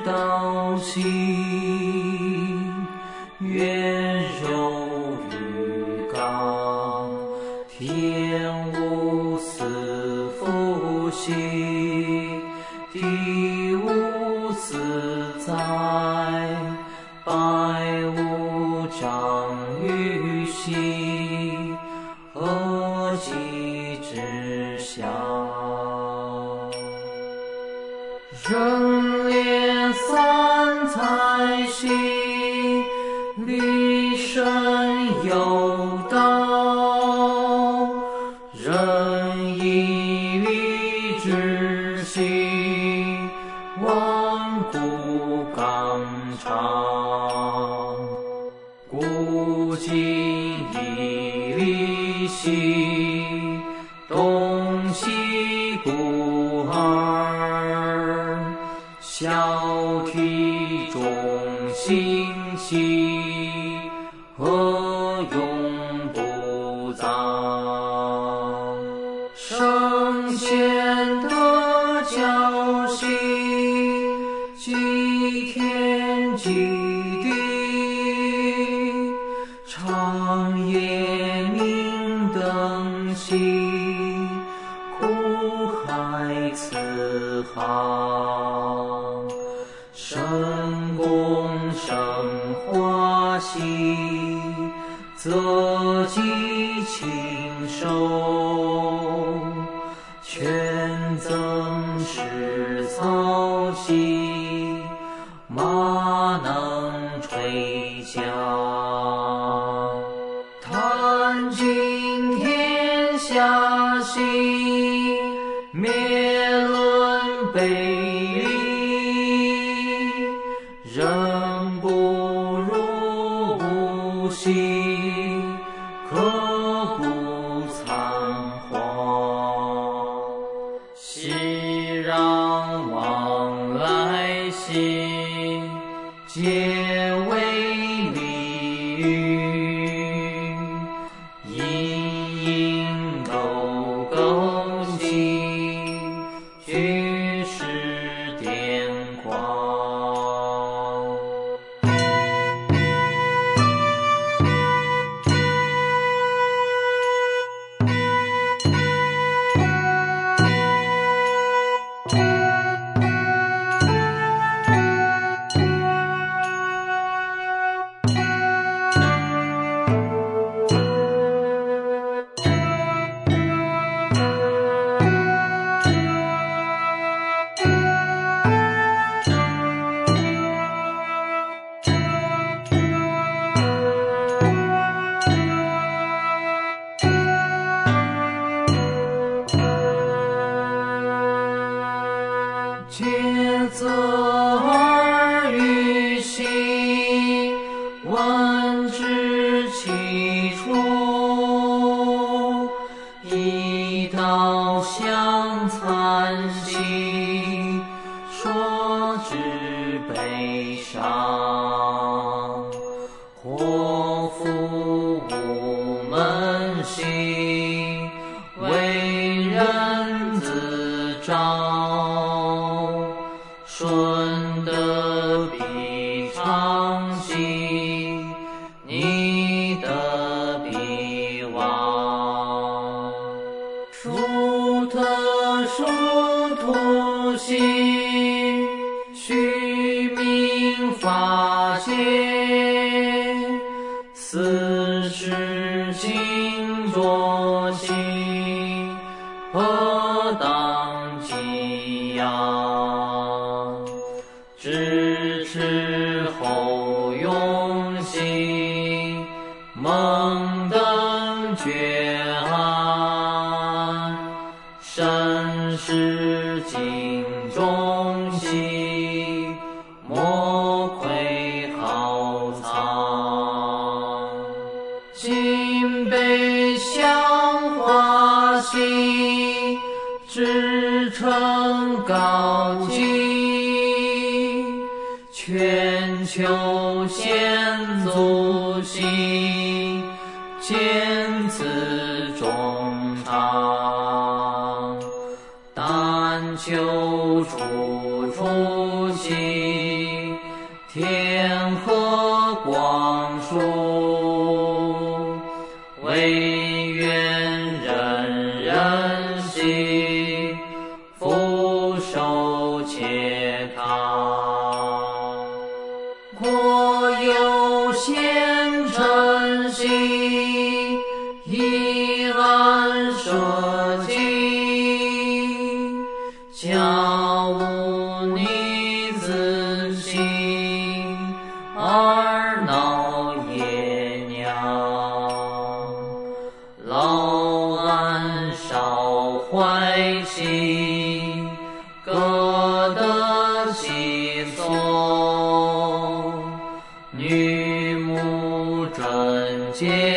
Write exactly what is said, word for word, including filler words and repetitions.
道心，圆柔于刚，天无私复息，地无私在，百无长于心，何其之祥！人列三才行，立身有道，仁义礼智信，万古纲常。古今义礼信，东西不二，孝悌忠信息，何永不彰？圣贤得教习，济天济地，长夜明灯息，苦海慈航。神功生花喜，泽及禽兽，全增食草息，马能垂缰。谈尽天下心，灭伦背离，人不如无心，可不仓皇。熙攘往来心，皆为利欲，因因勾勾心，举世癫狂。皆择而于心，问知其处，一道相参兮，说之悲伤。祸福无门心，为人自招，顺得必昌兮，逆得必亡。殊特殊途心，虚名法界，斯世今着心，何当给养？知耻后用心，蒙登觉岸，身世尽忠心，莫窥豪藏。今悲香花心，至诚高敬，全球先祖心，见此衷肠。但求处处心， 天河广树，惟愿人人喜，福寿且康。国有贤臣兮，以安社稷，家无逆子兴，而闹野鸟。老安少怀心，各得其所。女牧贞洁